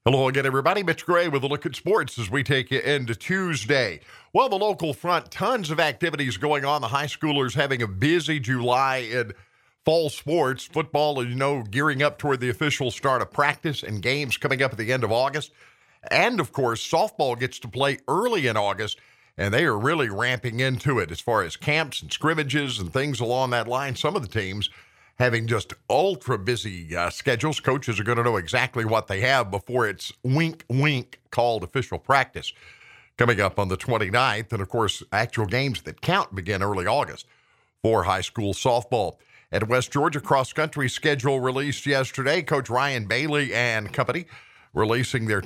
Hello again, everybody. Mitch Gray with a look at sports as we take you into Tuesday. Well, the local front, tons of activities going on. The high schoolers having a busy July in fall sports. Football, gearing up toward the official start of practice and games coming up at the end of August. And, of course, softball gets to play early in August, and they are really ramping into it as far as camps and scrimmages and things along that line. Some of the teams having just ultra busy schedules. Coaches are going to know exactly what they have before it's wink, wink called official practice coming up on the 29th. And, of course, actual games that count begin early August for high school softball. At West Georgia, cross-country schedule released yesterday. Coach Ryan Bailey and company releasing their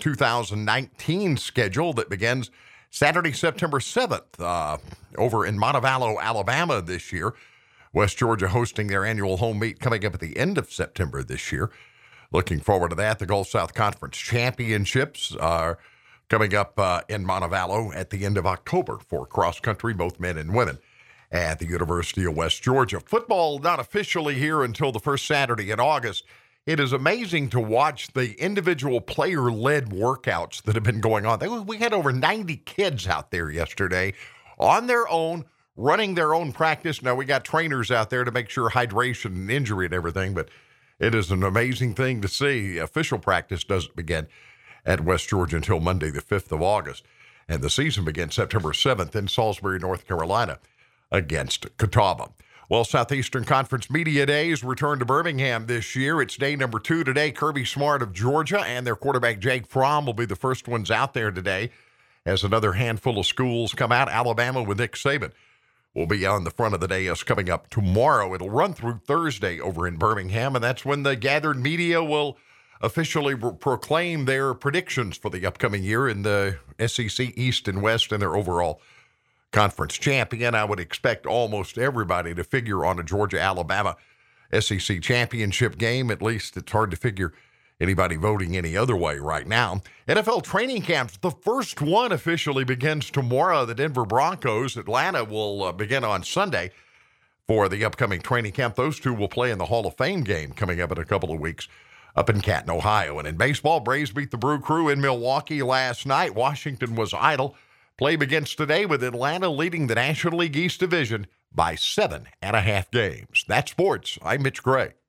2019 schedule that begins Saturday, September 7th over in Montevallo, Alabama this year. West Georgia hosting their annual home meet coming up at the end of September this year. Looking forward to that. The Gulf South Conference Championships are coming up in Montevallo at the end of October for cross-country, both men and women, at the University of West Georgia. Football not officially here until the first Saturday in August. It is amazing to watch the individual player-led workouts that have been going on. We had over 90 kids out there yesterday on their own, running their own practice. Now, we got trainers out there to make sure hydration and injury and everything, but it is an amazing thing to see. Official practice doesn't begin at West Georgia until Monday, the 5th of August, and the season begins September 7th in Salisbury, North Carolina, against Catawba. Well, Southeastern Conference Media Days return to Birmingham this year. It's day number 2 today. Kirby Smart of Georgia and their quarterback Jake Fromm will be the first ones out there today as another handful of schools come out. Alabama with Nick Saban will be on the front of the dais coming up tomorrow. It'll run through Thursday over in Birmingham, and that's when the gathered media will officially proclaim their predictions for the upcoming year in the SEC East and West and their overall conference champion. I would expect almost everybody to figure on a Georgia-Alabama SEC championship game. At least it's hard to figure anybody voting any other way right now. NFL training camps, the first one officially begins tomorrow. The Denver Broncos. Atlanta will begin on Sunday for the upcoming training camp. Those two will play in the Hall of Fame game coming up in a couple of weeks up in Canton, Ohio. And in baseball, Braves beat the Brew Crew in Milwaukee last night. Washington was idle. Play begins today with Atlanta leading the National League East Division by 7.5 games. That's sports. I'm Mitch Gray.